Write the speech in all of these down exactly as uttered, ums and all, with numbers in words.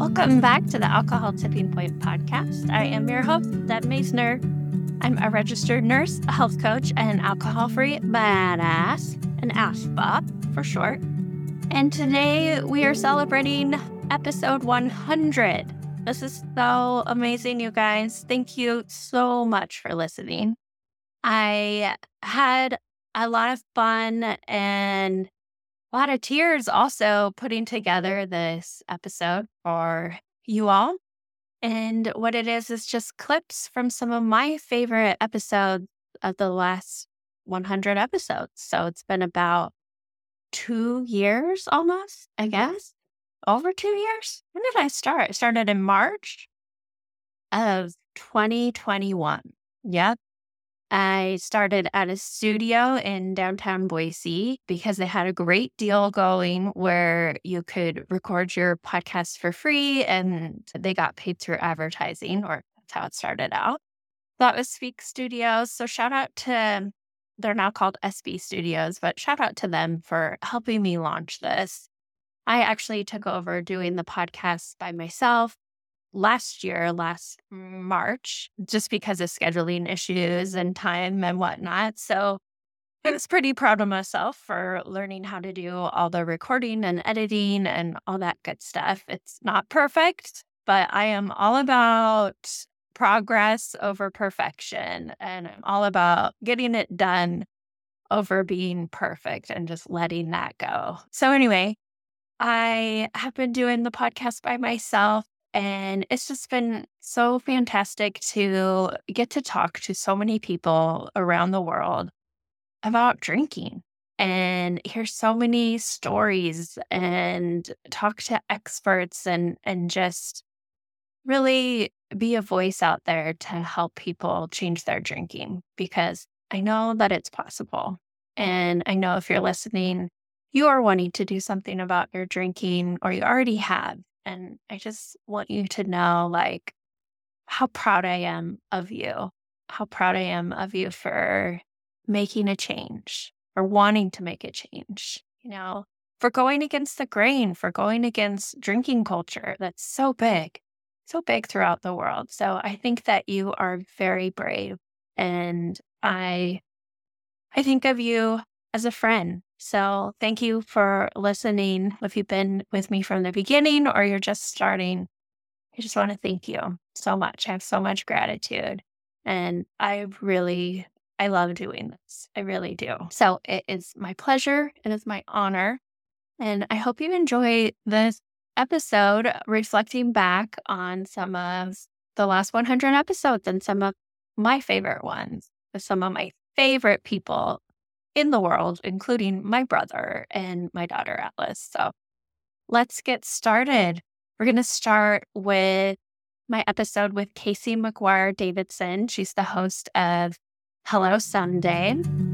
Welcome back to the Alcohol Tipping Point podcast. I am your host, Deb Maisner. I'm a registered nurse, a health coach, and an alcohol-free badass, an A S B A for short. And today we are celebrating episode one hundred. This is so amazing, you guys. Thank you so much for listening. I had a lot of fun and a lot of tears also putting together this episode for you all. And what it is is just clips from some of my favorite episodes of the last one hundred episodes. So it's been about two years almost, I guess. Over two years? When did I start? I started in March of twenty twenty-one. Yep. I started at a studio in downtown Boise because they had a great deal going where you could record your podcast for free and they got paid through advertising, or that's how it started out. That was Speak Studios. So shout out to, they're now called S B Studios, but shout out to them for helping me launch this. I actually took over doing the podcast by myself last year, last March, just because of scheduling issues and time and whatnot. So I was pretty proud of myself for learning how to do all the recording and editing and all that good stuff. It's not perfect, but I am all about progress over perfection. And I'm all about getting it done over being perfect and just letting that go. So anyway, I have been doing the podcast by myself. And it's just been so fantastic to get to talk to so many people around the world about drinking and hear so many stories and talk to experts and, and just really be a voice out there to help people change their drinking, because I know that it's possible. And I know if you're listening, you are wanting to do something about your drinking, or you already have. And I just want you to know, like, how proud I am of you, how proud I am of you for making a change, for wanting to make a change, you know, for going against the grain, for going against drinking culture that's so big, so big throughout the world. So I think that you are very brave, and I, I think of you as a friend. So thank you for listening. If you've been with me from the beginning or you're just starting, I just want to thank you so much. I have so much gratitude. And I really, I love doing this. I really do. So it is my pleasure. It is my honor. And I hope you enjoy this episode reflecting back on some of the last one hundred episodes and some of my favorite ones with some of my favorite people in the world, including my brother and my daughter, Atlas. So let's get started. We're going to start with my episode with Casey McGuire Davidson. She's the host of Hello Sunday.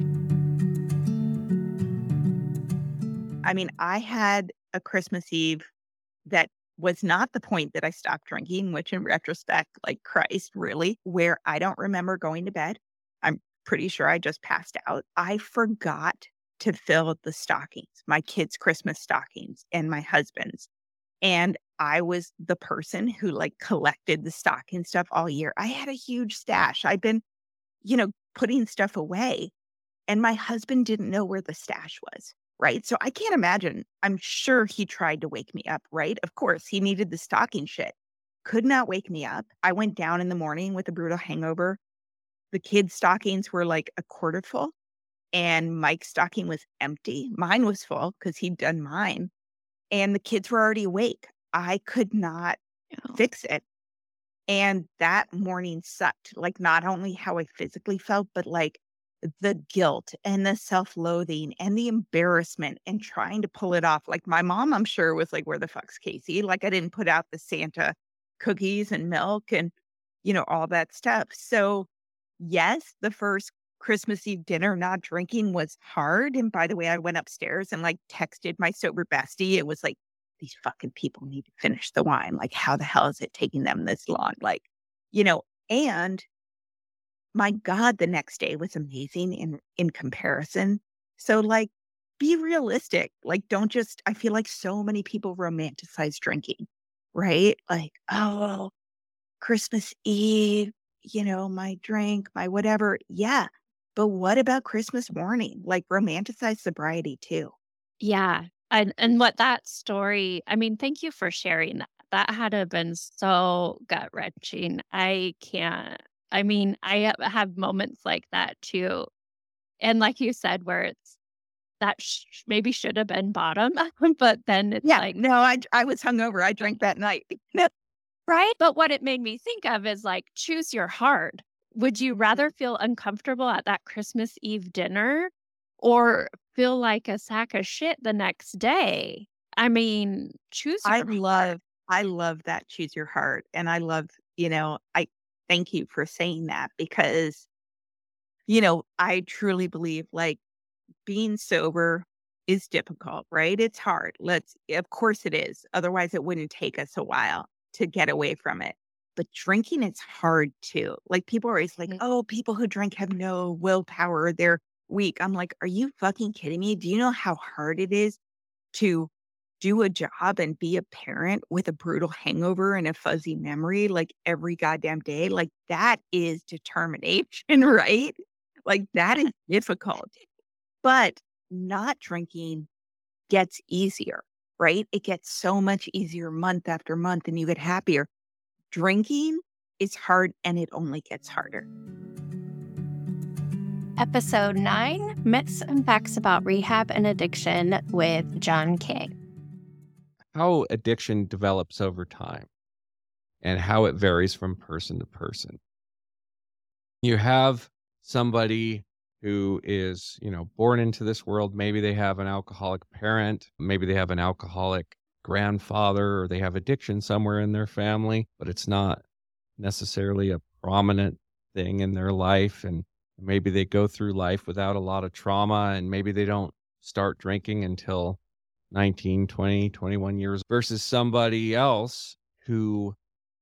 I mean, I had a Christmas Eve that was not the point that I stopped drinking, which in retrospect, like Christ, really, where I don't remember going to bed. I'm pretty sure I just passed out. I forgot to fill the stockings, my kids' Christmas stockings and my husband's. And I was the person who like collected the stocking stuff all year. I had a huge stash. I'd been, you know, putting stuff away, and my husband didn't know where the stash was. Right. So I can't imagine. I'm sure he tried to wake me up. Right. Of course, he needed the stocking shit. Could not wake me up. I went down in the morning with a brutal hangover. The kids' stockings were like a quarter full, and Mike's stocking was empty. Mine was full because he'd done mine, and the kids were already awake. I could not Oh. fix it. And that morning sucked. Like, not only how I physically felt, but like the guilt and the self-loathing and the embarrassment and trying to pull it off. Like, my mom, I'm sure, was like, where the fuck's Casey? Like, I didn't put out the Santa cookies and milk and, you know, all that stuff. So yes, the first Christmas Eve dinner not drinking was hard. And by the way, I went upstairs and like texted my sober bestie. It was like, these fucking people need to finish the wine. Like, how the hell is it taking them this long? Like, you know, and my God, the next day was amazing in in comparison. So like, be realistic. Like, don't just, I feel like so many people romanticize drinking. right? Like, oh, Christmas Eve, you know, my drink, my whatever. Yeah. But what about Christmas morning? Like romanticize sobriety too. Yeah. And and what that story, I mean, thank you for sharing that. That had to have been so gut-wrenching. I can't I mean, I ha have moments like that too. And like you said, where it's that sh maybe should have been bottom, but then it's Yeah. like No, I I was hungover. I drank that night. No. right? But what it made me think of is, like, choose your heart. Would you rather feel uncomfortable at that Christmas Eve dinner or feel like a sack of shit the next day? I mean, choose I your heart. love I love that choose your heart. And I love, you know, I thank you for saying that because, you know, I truly believe like being sober is difficult, right? It's hard. Let's of course it is. Otherwise it wouldn't take us a while to get away from it. But drinking is hard too. Like people are always like, Mhm. "Oh, people who drink have no willpower. They're weak." I'm like, "Are you fucking kidding me? Do you know how hard it is to do a job and be a parent with a brutal hangover and a fuzzy memory like every goddamn day?" Like that is determination, right? Like that is difficult. But not drinking gets easier, right? It gets so much easier month after month and you get happier. Drinking is hard and it only gets harder. Episode nine, Myths and Facts About Rehab and Addiction with John King. How addiction develops over time and how it varies from person to person. You have somebody who is, you know, born into this world. Maybe they have an alcoholic parent, maybe they have an alcoholic grandfather, or they have addiction somewhere in their family, but it's not necessarily a prominent thing in their life. And maybe they go through life without a lot of trauma, and maybe they don't start drinking until nineteen, twenty, twenty-one years versus somebody else who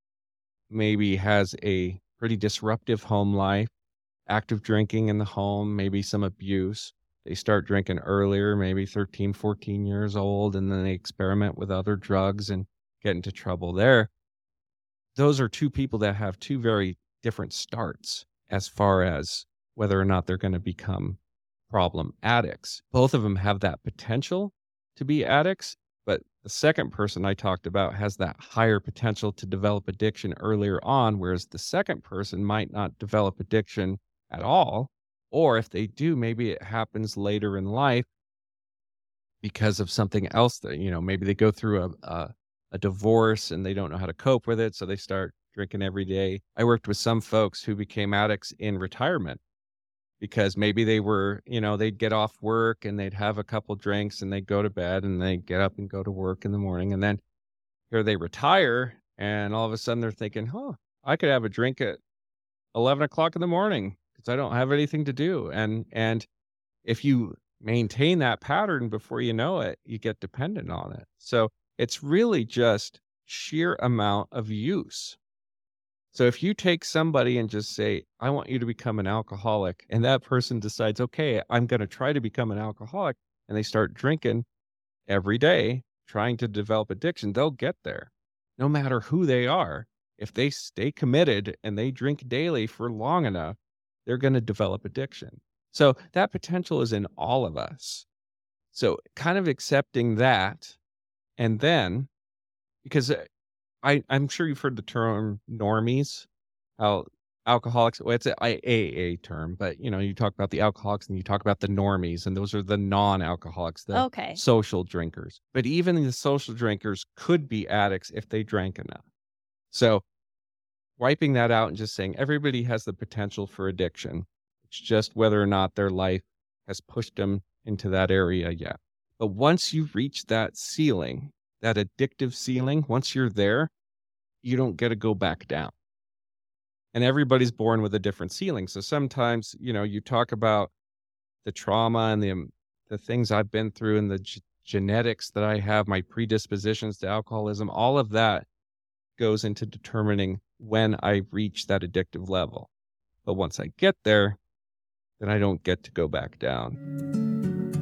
maybe has a pretty disruptive home life, active drinking in the home, maybe some abuse. They start drinking earlier, maybe thirteen, fourteen years old, and then they experiment with other drugs and get into trouble there. Those are two people that have two very different starts as far as whether or not they're going to become problem addicts. Both of them have that potential to be addicts, but the second person I talked about has that higher potential to develop addiction earlier on, whereas the second person might not develop addiction at all. Or if they do, maybe it happens later in life because of something else that, you know, maybe they go through a, a, a divorce and they don't know how to cope with it. So they start drinking every day. I worked with some folks who became addicts in retirement because maybe they were, you know, they'd get off work and they'd have a couple drinks and they'd go to bed and they'd get up and go to work in the morning. And then here they retire and all of a sudden they're thinking, huh, I could have a drink at eleven o'clock in the morning because I don't have anything to do. And, and if you maintain that pattern before you know it, you get dependent on it. So it's really just sheer amount of use. So if you take somebody and just say, I want you to become an alcoholic, and that person decides, okay, I'm going to try to become an alcoholic, and they start drinking every day, trying to develop addiction, they'll get there no matter who they are. If they stay committed and they drink daily for long enough, they're going to develop addiction. So that potential is in all of us. So kind of accepting that, and then because I, I'm sure you've heard the term normies, how alcoholics, well, it's an A A term, but you know, you talk about the alcoholics and you talk about the normies, and those are the non-alcoholics, the Okay. social drinkers. But even the social drinkers could be addicts if they drank enough. So wiping that out and just saying everybody has the potential for addiction. It's just whether or not their life has pushed them into that area yet. But once you reach that ceiling, that addictive ceiling, once you're there, you don't get to go back down. And everybody's born with a different ceiling. So sometimes, you know, you talk about the trauma and the um, the things I've been through and the g- genetics that I have, my predispositions to alcoholism, all of that goes into determining when I reach that addictive level. But once I get there, then I don't get to go back down.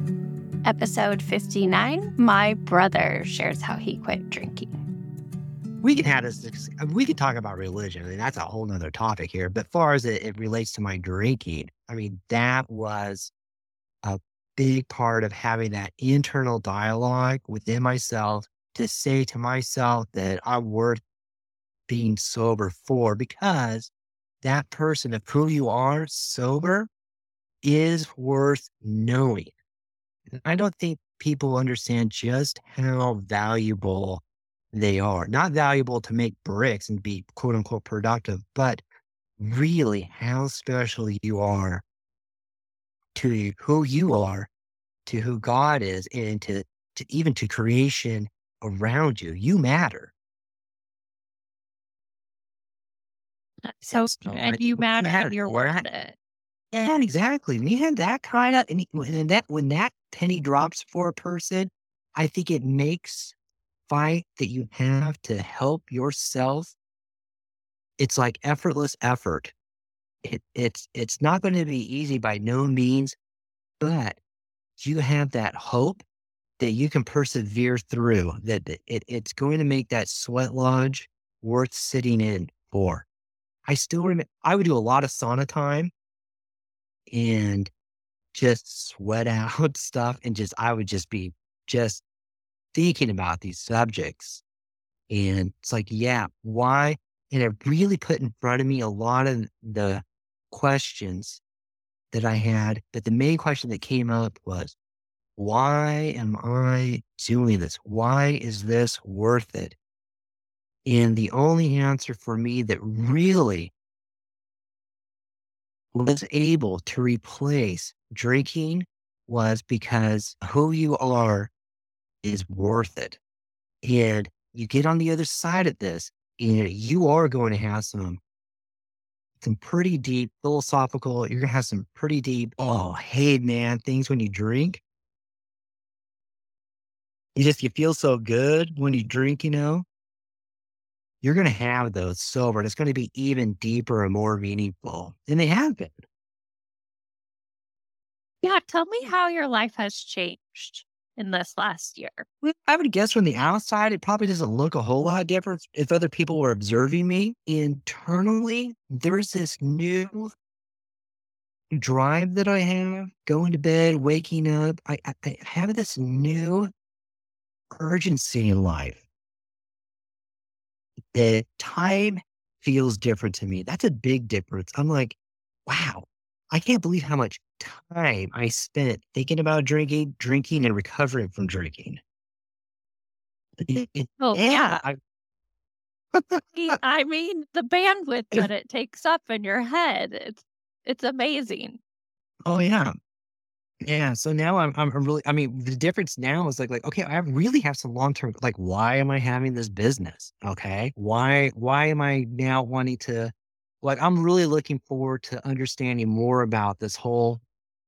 Episode fifty-nine, my brother shares how he quit drinking. we can have this, we could talk about religion. I mean, that's a whole nother topic here. But as far as it, it relates to my drinking, I mean, that was a big part of having that internal dialogue within myself to say to myself that I'm worth being sober for, because that person of who you are sober is worth knowing. I don't think people understand just how valuable they are. Not valuable to make bricks and be quote unquote productive, but really how special you are to who you are, to who God is, and to, to even to creation around you. You matter. So, So and I, you matter, matter. and you're We're worth at, it. yeah, exactly. When you have that kind of, and and that when that penny drops for a person, I think it makes fight that you have to help yourself. It's like effortless effort. It, it's it's not going to be easy by no means, but you have that hope that you can persevere through. That it, it's going to make that sweat lodge worth sitting in for. I still remember I would do a lot of sauna time and just sweat out stuff, and just I would just be just thinking about these subjects. And it's like, yeah, why? And it really put in front of me a lot of the questions that I had. But the main question that came up was, why am I doing this? Why is this worth it? And the only answer for me that really was able to replace drinking was because who you are is worth it. And you get on the other side of this, and you are going to have some some pretty deep philosophical, you're gonna have some pretty deep, oh hey man, things when you drink. You just you feel so good when you drink, you know. You're gonna have those sober, and it's gonna be even deeper and more meaningful. And they have been. Yeah, tell me how your life has changed in this last year. Well, I would guess from the outside, it probably doesn't look a whole lot different if other people were observing me. Internally, there's this new drive that I have, going to bed, waking up. I, I, I have this new urgency in life. The time feels different to me. That's a big difference. I'm like, wow, I can't believe how much time I spent thinking about drinking, drinking, and recovering from drinking. It- it- Oh, yeah, yeah. I, I I mean, the bandwidth that it takes up in your head, it's it's amazing. oh yeah. Yeah, so now I'm I'm really I mean, the difference now is like like, okay, I really have some long-term like, why am I having this business? Okay. Why why am I now wanting to like, I'm really looking forward to understanding more about this whole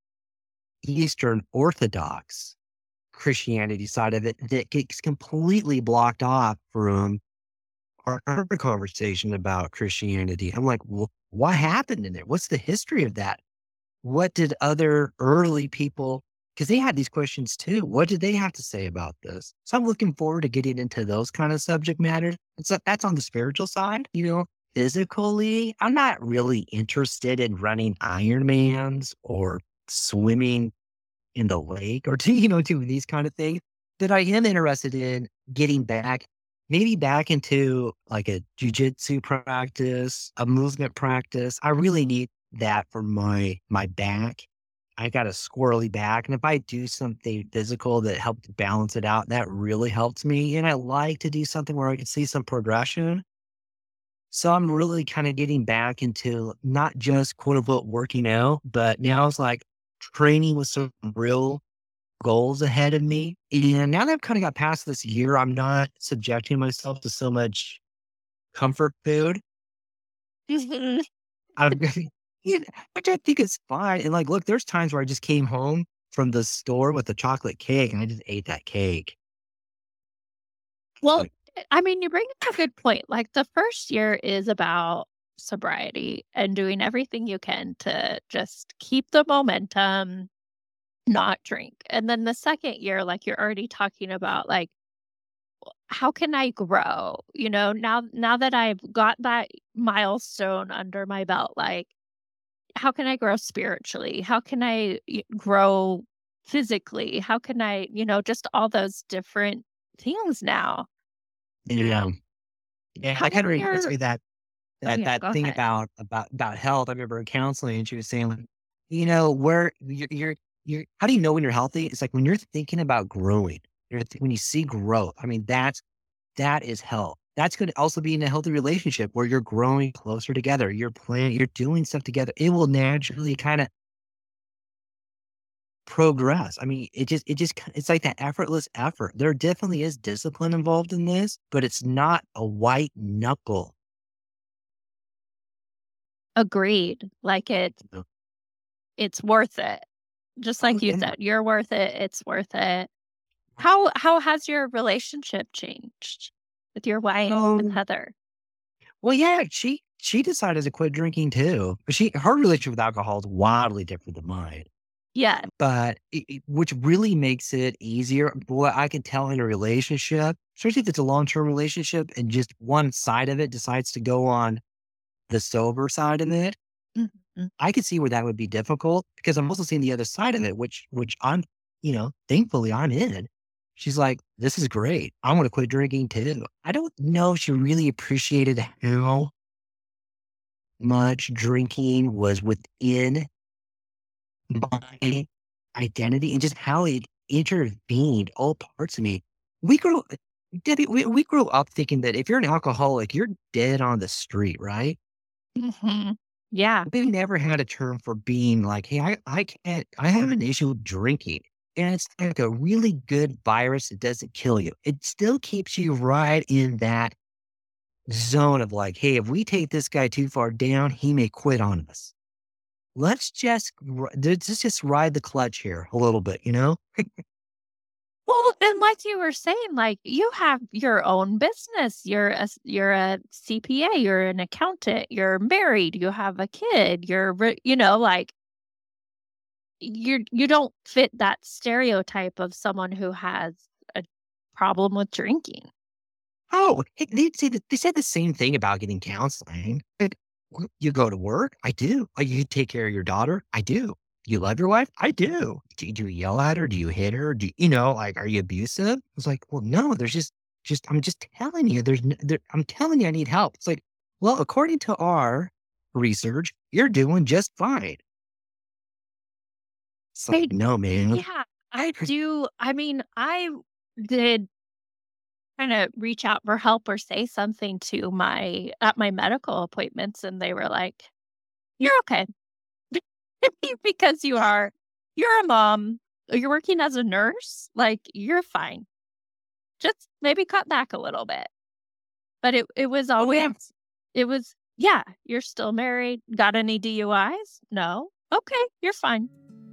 Eastern Orthodox Christianity side of it that gets completely blocked off from our other conversation about Christianity. I'm like, well, what happened in there? What's the history of that? What did other early people, because they had these questions too. What did they have to say about this? So I'm looking forward to getting into those kind of subject matters. And so that's on the spiritual side, you know, physically. I'm not really interested in running Ironmans or swimming in the lake or, you know, doing these kind of things. That I am interested in getting back, maybe back into like a jujitsu practice, a movement practice. I really need that for my my back. I got a squirrely back, and if I do something physical that helps balance it out, that really helps me. And I like to do something where I can see some progression. So I'm really kind of getting back into not just quote unquote working out, but now it's like training with some real goals ahead of me. And now that I've kind of got past this year, I'm not subjecting myself to so much comfort food. Mhm. I'm gonna, you know, which I think is fine. And like, look, there's times where I just came home from the store with a chocolate cake and I just ate that cake. Well, Like, I mean, you bring up a good point. Like the first year is about sobriety and doing everything you can to just keep the momentum, not drink. And then the second year, like you're already talking about, like how can I grow? You know, now now that I've got that milestone under my belt, like, how can I grow spiritually? How can I y- grow physically? How can I, you know, just all those different things now. Yeah. Yeah. How I did kind of reminds your me that Oh that yeah, that go thing ahead. about about about health. I remember in counseling, and she was saying, like, you know, where you're you're you're how do you know when you're healthy? It's like when you're thinking about growing. You're th- when you see growth. I mean, that's that is health. That's going to also be in a healthy relationship where you're growing closer together. You're playing, you're doing stuff together. It will naturally kind of progress. I mean, it just, it just, ki- it's like that effortless effort. There definitely is discipline involved in this, but it's not a white knuckle. Agreed. Like it No. it's worth it. Just Oh, like you yeah. said, you're worth it. It's worth it. How how has your relationship changed with your wife and Um, Heather? well, yeah, she, she decided to quit drinking too. But she, her relationship with alcohol is wildly different than mine. Yeah. But it it which really makes it easier, boy, I can tell in a relationship, especially if it's a long-term relationship and just one side of it decides to go on the sober side of it, Mhm. I could see where that would be difficult because I'm also seeing the other side of it, which which I'm, you know, thankfully I'm in. She's like, "This is great. I wanna quit drinking too." I don't know if she really appreciated how much drinking was within my identity and just how it intervened all parts of me. We grew Debbie, we, we grew up thinking that if you're an alcoholic, you're dead on the street, right? Mhm. Yeah. We never had a term for being like, hey, I, I can't, I have an issue with drinking. And it's like a really good virus that doesn't kill you. It still keeps you right in that zone of like, hey, if we take this guy too far down, he may quit on us. Let's just, r- let's just ride the clutch here a little bit, you know? Well, and like you were saying, like you have your own business. You're a s- you're a C P A, you're an accountant, you're married, you have a kid, you're re- you know, like you're you don't fit that stereotype of someone who has a problem with drinking. Oh, hey, they say that they said the same thing about getting counseling. But w- you go to work? I do. Like, you take care of your daughter? I do. You love your wife? I do. Do you, do you yell at her? Do you hit her? Do you, you know, like, are you abusive? It's like, well, no, there's just, just, I'm just telling you, there's, n- there, I'm telling you, I need help. It's like, well, according to our research, you're doing just fine. It's I like, no, man. Yeah, I do. I mean, I did kind of reach out for help or say something to my at my medical appointments, and they were like, "You're okay." Because you are you're a mom, you're working as a nurse, like, you're fine. Just maybe cut back a little bit. But it it was Oh, yeah. always it was, "Yeah, you're still married. Got any D U Is? No? Okay, you're fine."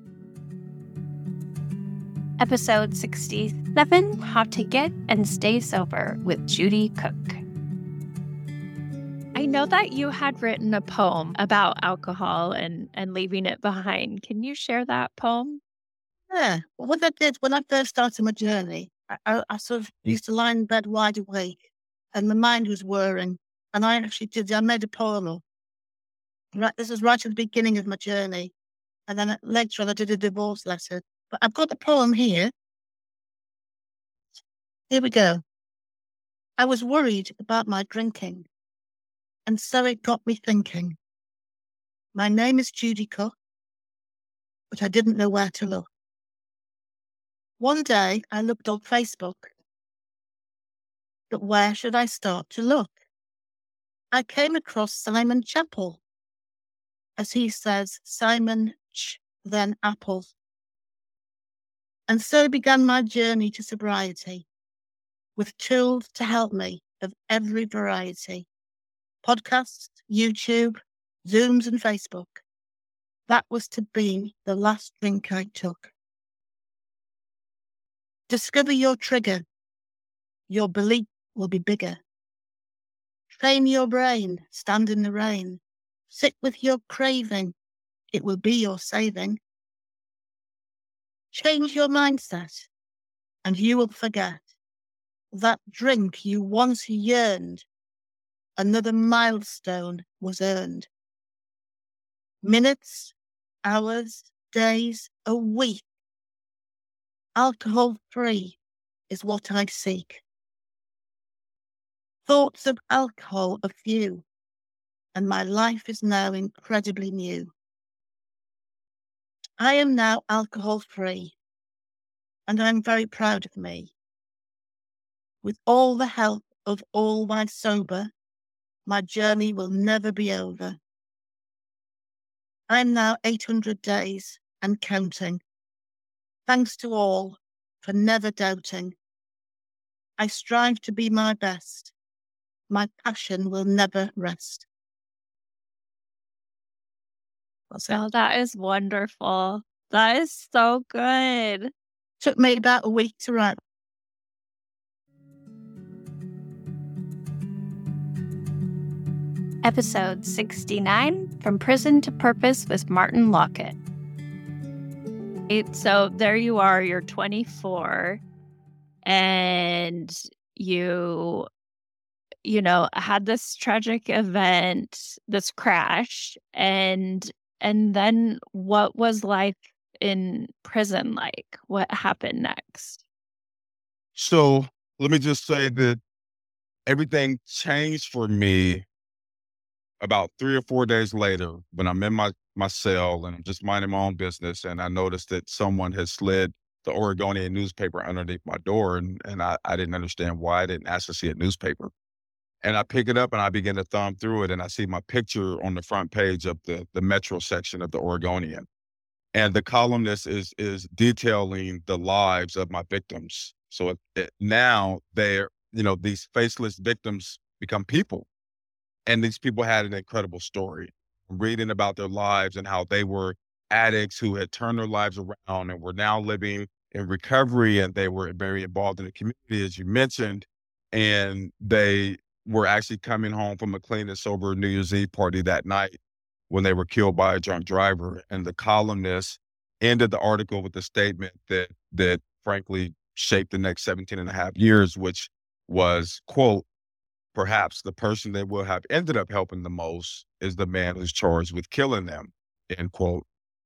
Episode sixty-seven, How to Get and Stay Sober with Judy Cook. I know that you had written a poem about alcohol and and leaving it behind. Can you share that poem? Yeah. Well, what I did when I first started my journey, I, I, I sort of used to lie in bed wide awake and my mind was whirring. And I actually did, I made a poem up. Right, this is right at the beginning of my journey. And then later on, I did a divorce letter. But I've got the poem here. Here we go. I was worried about my drinking. And so it got me thinking. My name is Judy Cook, but I didn't know where to look. One day I looked on Facebook, but where should I start to look? I came across Simon Chappell, as he says, Simon Ch, then Apple. And so began my journey to sobriety, with tools to help me of every variety. Podcasts, YouTube, Zooms and Facebook. That was to be the last drink I took. Discover your trigger. Your belief will be bigger. Train your brain, stand in the rain. Sit with your craving. It will be your saving. Change your mindset and you will forget that drink you once yearned, another milestone was earned. Minutes, hours, days, a week, alcohol-free is what I seek. Thoughts of alcohol are few, and my life is now incredibly new. I am now alcohol-free, and I'm very proud of me. With all the help of all my sober, my journey will never be over. I'm now eight hundred days and counting. Thanks to all for never doubting. I strive to be my best. My passion will never rest. That's it. Oh, that is wonderful. That is so good. Took me about a week to write. Episode sixty-nine, From Prison to Purpose with Martin Lockett. It- So there you are, you're twenty-four, and you, you know, had this tragic event, this crash, and and then what was life in prison like? What happened next? So let me just say that everything changed for me about three or four days later when I'm in my, my cell and I'm just minding my own business. And I noticed that someone had slid the Oregonian newspaper underneath my door. And, and I, I didn't understand why I didn't ask to see a newspaper. And I pick it up and I begin to thumb through it. And I see my picture on the front page of the, the Metro section of the Oregonian. And the columnist is, is detailing the lives of my victims. So it, it, now they're, you know, these faceless victims become people. And these people had an incredible story. Reading about their lives and how they were addicts who had turned their lives around and were now living in recovery, and they were very involved in the community, as you mentioned. And they were actually coming home from a clean and sober New Year's Eve party that night when they were killed by a drunk driver. And the columnist ended the article with a statement that, that frankly shaped the next seventeen and a half years, which was, quote, "Perhaps the person that will have ended up helping the most is the man who's charged with killing them," end quote.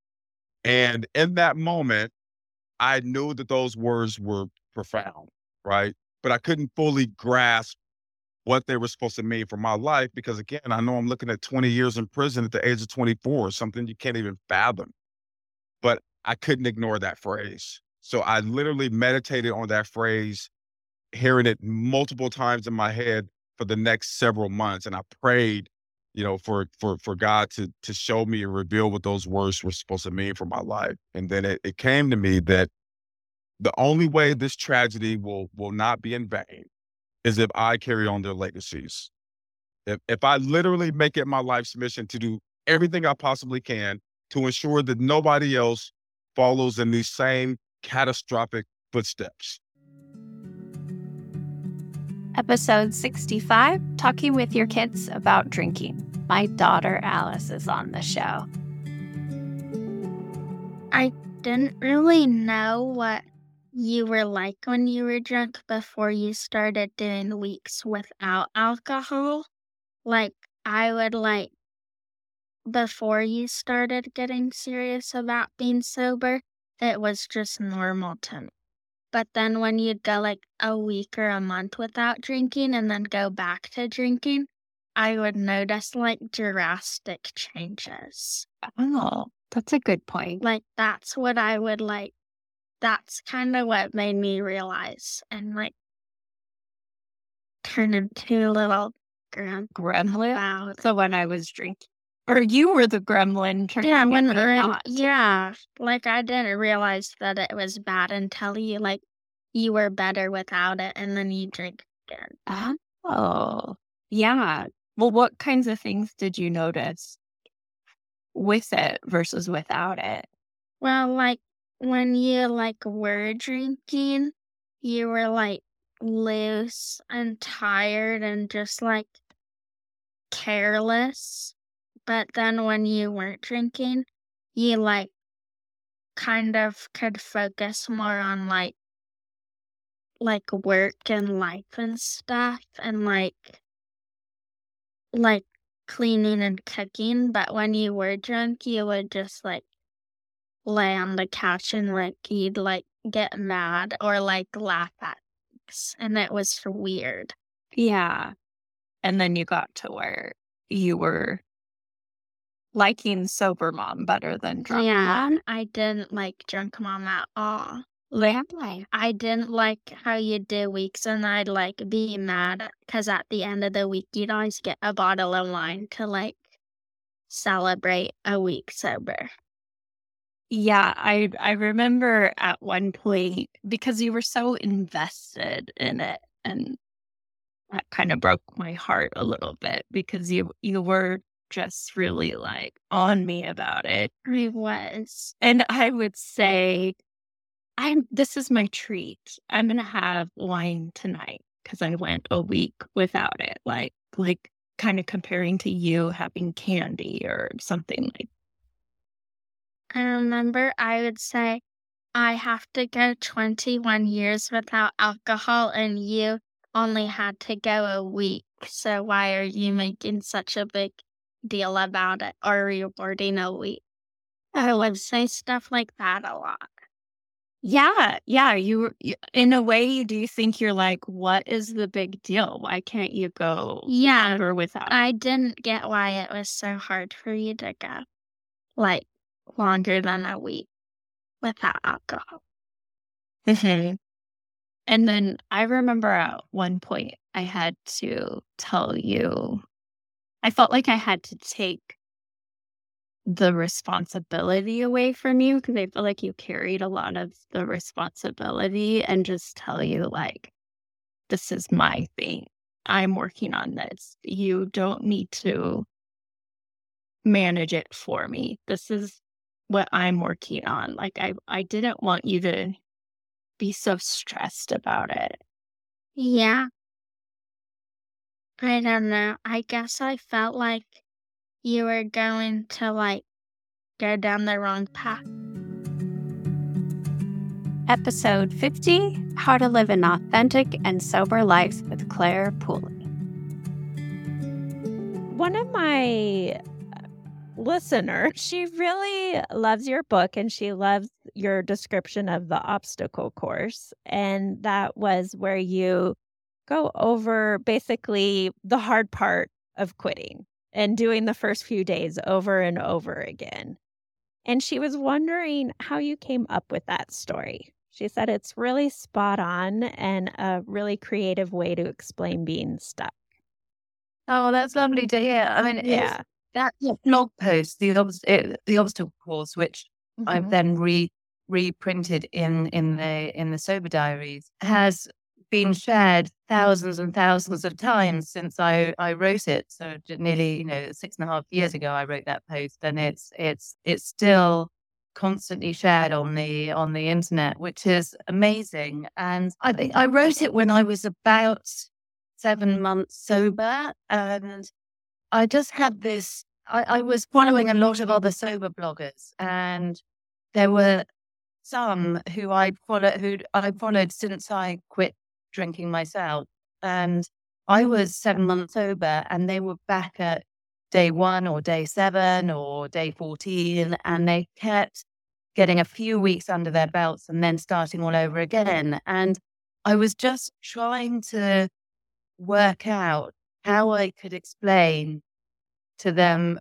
And in that moment, I knew that those words were profound, right? But I couldn't fully grasp what they were supposed to mean for my life because, again, I know I'm looking at twenty years in prison at the age of twenty-four, something you can't even fathom. But I couldn't ignore that phrase. So I literally meditated on that phrase, hearing it multiple times in my head for the next several months. And I prayed, you know, for, for, for God to, to show me and reveal what those words were supposed to mean for my life. And then it, it came to me that the only way this tragedy will, will not be in vain is if I carry on their legacies. If, if I literally make it my life's mission to do everything I possibly can to ensure that nobody else follows in these same catastrophic footsteps. Episode sixty-five, Talking with Your Kids About Drinking. My daughter Alice is on the show. I didn't really know what you were like when you were drunk before you started doing weeks without alcohol. Like, I would like, before you started getting serious about being sober, it was just normal to me. But then when you'd go like a week or a month without drinking and then go back to drinking, I would notice like drastic changes. Oh, that's a good point. Like, that's what I would like. That's kind of what made me realize and like turn into a little grem- Gremlin? Wow. So when I was drinking, or you were the gremlin. turning Yeah, when into I- not. yeah, like I didn't realize that it was bad until you like you were better without it, and then you drink again. Oh, yeah. Well, what kinds of things did you notice with it versus without it? Well, like when you like were drinking, you were like loose and tired and just like careless. But then when you weren't drinking, you like kind of could focus more on like like work and life and stuff and like like cleaning and cooking, but when you were drunk, you would just like lay on the couch and like you'd like get mad or like laugh at things, and it was weird. Yeah. And then you got to where you were liking sober mom better than drunk Yeah, mom. I didn't like drunk mom at all. Really? I didn't like how you do weeks and I'd like be mad because at the end of the week you'd always get a bottle of wine to like celebrate a week sober. Yeah, I I remember at one point because you were so invested in it, and that kind of broke my heart a little bit because you you were just really like on me about it. I was. And I would say, I'm this is my treat. I'm gonna have wine tonight because I went a week without it. Like like kind of comparing to you having candy or something like. I remember I would say, I have to go twenty-one years without alcohol, and you only had to go a week. So why are you making such a big deal about it or rewarding a week? I would say stuff like that a lot. Yeah, yeah. You, were- you in a way, do you think you're like, what is the big deal? Why can't you go Yeah, longer without? I didn't get why it was so hard for you to go like longer than a week without alcohol. Mhm. And then I remember at one point I had to tell you, I felt like I had to take the responsibility away from you because I feel like you carried a lot of the responsibility and just tell you, like, this is my thing. I'm working on this. You don't need to manage it for me. This is what I'm working on. Like, I, I didn't want you to be so stressed about it. Yeah. I don't know. I guess I felt like you were going to like go down the wrong path. Episode fifty, How to Live an Authentic and Sober Life with Claire Pooley. One of my listeners, she really loves your book and she loves your description of the obstacle course. And that was where you go over basically the hard part of quitting and doing the first few days over and over again. And she was wondering how you came up with that story. She said it's really spot on and a really creative way to explain being stuck. Oh, that's lovely to hear. I mean, it's, Yeah. that blog post, the obs- it, the obstacle course, which I've Mhm. then re reprinted in in the in the sober diaries, has been shared thousands and thousands of times since I I wrote it. So j- nearly, you know, six and a half years ago, I wrote that post, and it's it's it's still constantly shared on the on the internet, which is amazing. And I think I wrote it when I was about seven months sober, and I just had this. I, I was following a lot of other sober bloggers, and there were some who I followed who I followed since I quit drinking myself, and I was seven months sober, and they were back at day one or day seven or day fourteen, and they kept getting a few weeks under their belts and then starting all over again. And I was just trying to work out how I could explain to them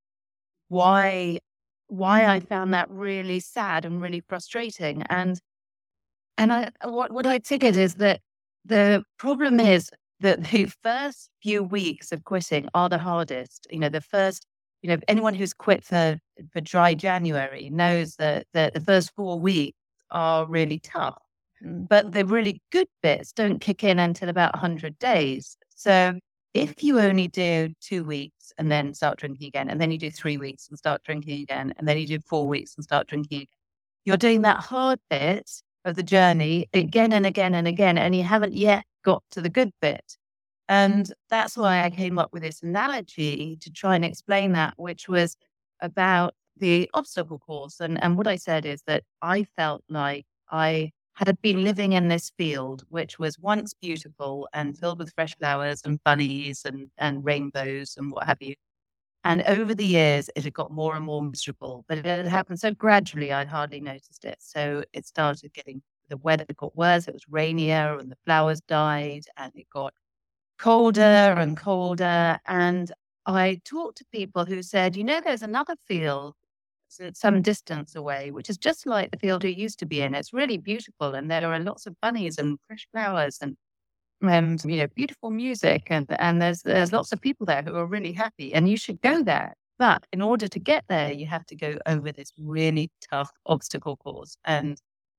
why why I found that really sad and really frustrating. And and I what what I figured is that the problem is that the first few weeks of quitting are the hardest. You know, the first, you know, anyone who's quit for for dry January knows that that the first four weeks are really tough. But the really good bits don't kick in until about one hundred days. So if you only do two weeks and then start drinking again, and then you do three weeks and start drinking again, and then you do four weeks and start drinking again, you're doing that hard bit of the journey again and again and again, and you haven't yet got to the good bit. And that's why I came up with this analogy to try and explain that, which was about the obstacle course. And, and what I said is that I felt like I had been living in this field, which was once beautiful and filled with fresh flowers and bunnies and, and rainbows and what have you. And over the years, it had got more and more miserable, but it had happened so gradually, I'd hardly noticed it. So it started getting, the weather got worse, it was rainier and the flowers died and it got colder and colder. And I talked to people who said, you know, there's another field some distance away, which is just like the field you used to be in. It's really beautiful, and there are lots of bunnies and fresh flowers and and you know beautiful music, and and there's there's lots of people there who are really happy, and you should go there. But in order to get there, you have to go over this really tough obstacle course, and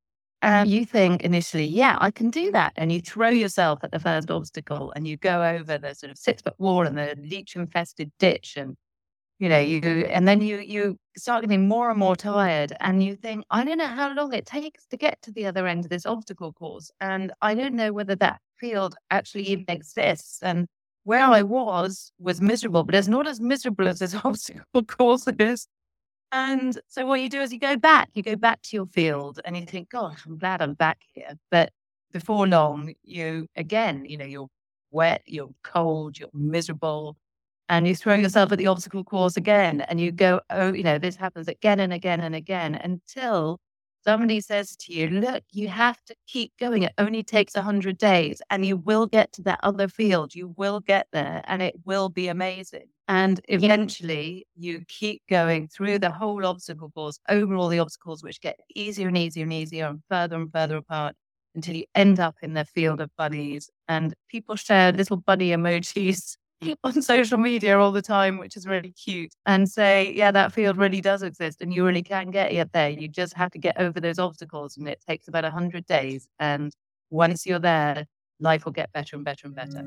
and you think initially, yeah, I can do that, and you throw yourself at the first obstacle, and you go over the sort of six foot wall and the leech infested ditch, and you know, you and then you you start getting more and more tired, and you think, I don't know how long it takes to get to the other end of this obstacle course, and I don't know whether that field actually even exists. And where I was was miserable, but it's not as miserable as this obstacle course is. And so what you do is you go back, you go back to your field, and you think, gosh, I'm glad I'm back here. But before long, you again, you know, you're wet, you're cold, you're miserable. And you throw yourself at the obstacle course again, and you go, oh, you know, this happens again and again and again until somebody says to you, look, you have to keep going. It only takes a hundred days and you will get to that other field. You will get there and it will be amazing. And eventually you keep going through the whole obstacle course, over all the obstacles, which get easier and easier and easier and further and further apart until you end up in the field of bunnies. And people share little bunny emojis on social media all the time, which is really cute, and say, yeah, that field really does exist and you really can get it there. You just have to get over those obstacles, and it takes about a hundred days. And once you're there, life will get better and better and better.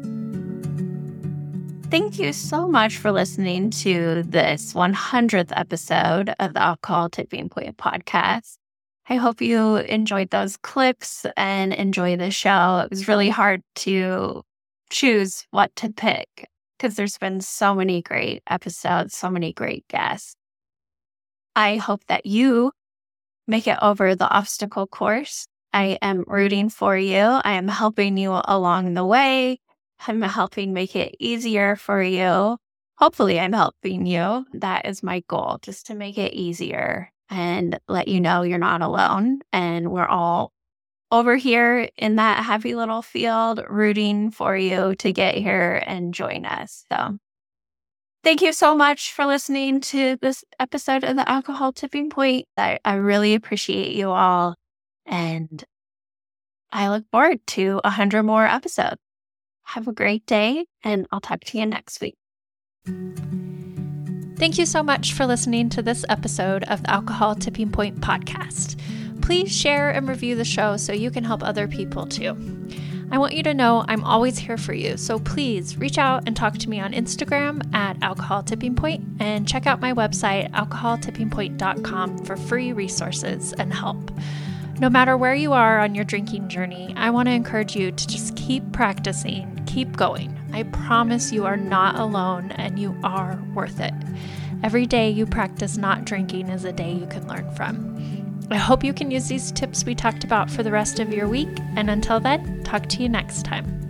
Thank you so much for listening to this one hundredth episode of the Alcohol Tipping Point podcast. I hope you enjoyed those clips and enjoy the show. It was really hard to choose what to pick, because there's been so many great episodes, so many great guests. I hope that you make it over the obstacle course. I am rooting for you. I am helping you along the way. I'm helping make it easier for you. Hopefully, I'm helping you. That is my goal, just to make it easier and let you know you're not alone. And we're all over here in that happy little field rooting for you to get here and join us. So thank you so much for listening to this episode of the Alcohol Tipping Point. I, I really appreciate you all. And I look forward to a hundred more episodes. Have a great day, and I'll talk to you next week. Thank you so much for listening to this episode of the Alcohol Tipping Point podcast. Please share and review the show so you can help other people too. I want you to know I'm always here for you, so please reach out and talk to me on Instagram at Alcohol Tipping Point, and check out my website, alcohol tipping point dot com, for free resources and help. No matter where you are on your drinking journey, I want to encourage you to just keep practicing, keep going. I promise you are not alone and you are worth it. Every day you practice not drinking is a day you can learn from. I hope you can use these tips we talked about for the rest of your week, and until then, talk to you next time.